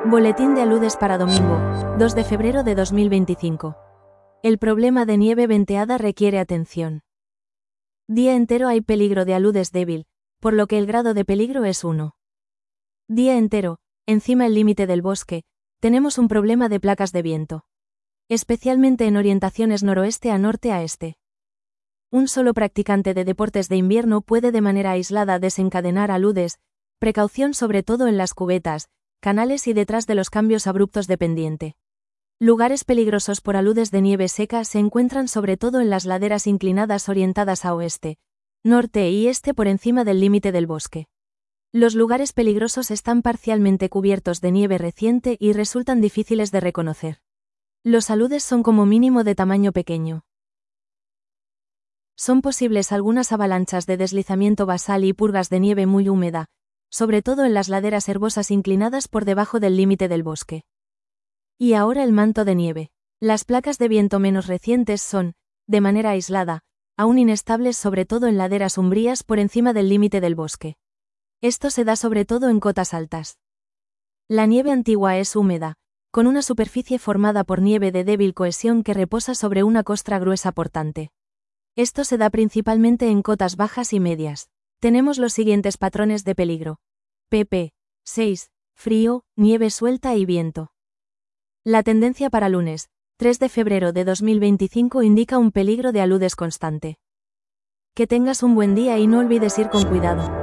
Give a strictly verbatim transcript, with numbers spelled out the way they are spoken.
Boletín de aludes para domingo, dos de febrero de dos mil veinticinco. El problema de nieve venteada requiere atención. Día entero hay peligro de aludes débil, por lo que el grado de peligro es uno. Día entero, encima el límite del bosque, tenemos un problema de placas de viento. Especialmente en orientaciones noroeste a norte a este. Un solo practicante de deportes de invierno puede de manera aislada desencadenar aludes, precaución sobre todo en las cubetas, canales y detrás de los cambios abruptos de pendiente. Lugares peligrosos por aludes de nieve seca se encuentran sobre todo en las laderas inclinadas orientadas a oeste, norte y este por encima del límite del bosque. Los lugares peligrosos están parcialmente cubiertos de nieve reciente y resultan difíciles de reconocer. Los aludes son como mínimo de tamaño pequeño. Son posibles algunas avalanchas de deslizamiento basal y purgas de nieve muy húmeda, sobre todo en las laderas herbosas inclinadas por debajo del límite del bosque. Y ahora el manto de nieve. Las placas de viento menos recientes son, de manera aislada, aún inestables sobre todo en laderas umbrías por encima del límite del bosque. Esto se da sobre todo en cotas altas. La nieve antigua es húmeda, con una superficie formada por nieve de débil cohesión que reposa sobre una costra gruesa portante. Esto se da principalmente en cotas bajas y medias. Tenemos los siguientes patrones de peligro. pp. seis. Frío, nieve suelta y viento. La tendencia para lunes, tres de febrero de dos mil veinticinco indica un peligro de aludes constante. Que tengas un buen día y no olvides ir con cuidado.